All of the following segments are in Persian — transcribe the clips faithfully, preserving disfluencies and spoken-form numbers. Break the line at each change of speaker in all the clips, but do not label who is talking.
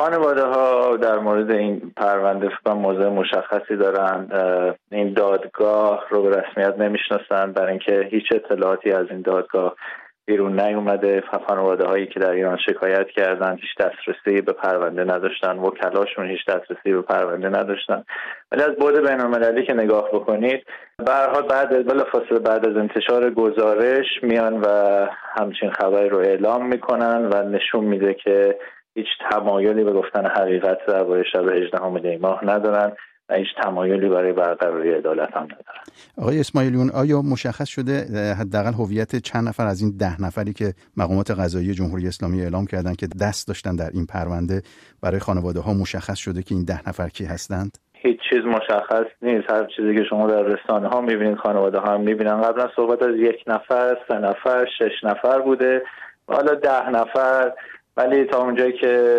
خانواده ها در مورد این پرونده فکر موضع مشخصی دارن. این دادگاه رو به رسمیت نمیشناسن برای اینکه هیچ اطلاعاتی از این دادگاه بیرون نیومده. خانواده هایی که در ایران شکایت کردن هیچ دسترسی به پرونده نداشتن، وکلاشون هیچ دسترسی به پرونده نداشتن. ولی از بعد بین‌المللی که نگاه بکنید، به هر حال بعد بلافاصله بعد از انتشار گزارش میان و همچین خبری رو اعلام میکنن و نشون میده که هیچ تمایلی به گفتن حقیقت درباره شب هجدهم دی ماه ندارن و هیچ تمایلی برای برقراری عدالت هم ندارن.
آقای اسماعیلیون، آیا مشخص شده حداقل هویت چند نفر از این ده نفری که مقامات قضایی جمهوری اسلامی اعلام کردن که دست داشتن در این پرونده برای خانواده ها مشخص شده که این ده نفر کی هستند؟
هیچ چیز مشخص نیست. هر چیزی که شما در رسانه ها میبینید، خانواده ها هم میبینن. قبلا صحبت از یک نفر، سه نفر، شش نفر بوده، حالا ده نفر. ولی تا اونجایی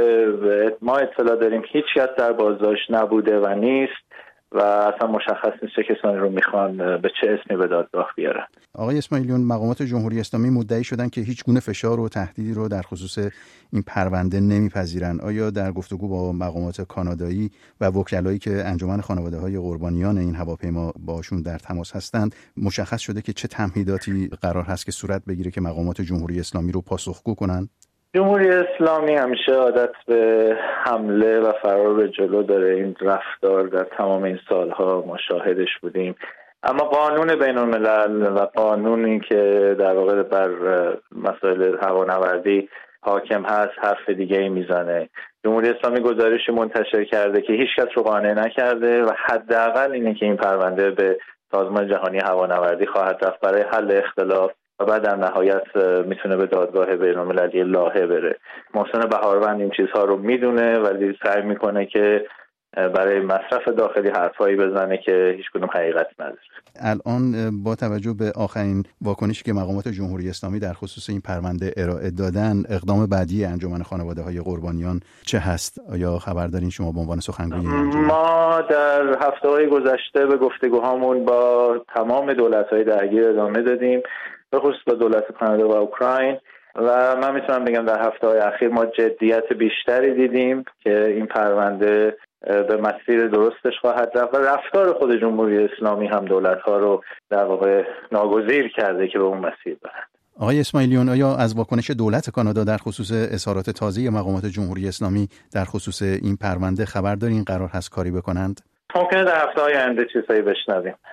که ما اطلاع داریم هیچ کس در بازداشت نبوده و نیست و اصلا مشخص نیست چه کسانی رو میخوان به چه اسمی به دادگاه بیارن.
آقای اسماعیلیون، مقامات جمهوری اسلامی مدعی شدن که هیچ گونه فشار و تهدیدی رو در خصوص این پرونده نمیپذیرن. آیا در گفتگو با مقامات کانادایی و وکلایی که انجمن خانواده‌های قربانیان این هواپیما باشون در تماس هستند مشخص شده که چه تمهیداتی قرار هست که صورت بگیره که مقامات جمهوری اسلامی رو پاسخگو کنن؟
جمهوری اسلامی همیشه عادت به حمله و فرار به جلو داره. این رفتار در تمام این سالها ما شاهدش بودیم. اما قانون بین الملل و قانونی که در واقع بر مسائل هوانوردی حاکم هست حرف دیگه ای میزنه. جمهوری اسلامی گزارشی منتشر کرده که هیچ کس رو قانع نکرده و حداقل اینه که این پرونده به سازمان جهانی هوانوردی خواهد رفت برای حل اختلاف و بعد در نهایت میتونه به دادگاه بین‌المللی لاهه بره. محسن بهاروند این چیزها رو میدونه ولی سعی میکنه که برای مصرف داخلی حرفایی بزنه که هیچ کدوم حقیقت نداره.
الان با توجه به آخرین واکنشی که مقامات جمهوری اسلامی در خصوص این پرونده ارائه دادن، اقدام بعدی انجمن خانواده‌های قربانیان چه هست؟ آیا خبر دارین شما به عنوان سخنگوی این انجمن؟
ما در هفته‌های گذشته به گفتگوهامون با تمام دولت‌های درگیر ادامه دادیم، به خصوص با دولت کانادا و اوکراین، و من میتونم بگم در هفته‌های اخیر ما جدیت بیشتری دیدیم که این پرونده به مسیر درستش خواهد رفت و رفتار خود جمهوری اسلامی هم دولت‌ها رو در واقع ناگزیر کرده که به اون مسیر برند.
آقای اسماعیلیون، آیا از واکنش دولت کانادا در خصوص اظهارات تازه مقامات جمهوری اسلامی در خصوص این پرونده خبر دارین؟ قرار هست کاری بکنند؟
ممکنه در هفته‌های آینده چیزایی بشنویم.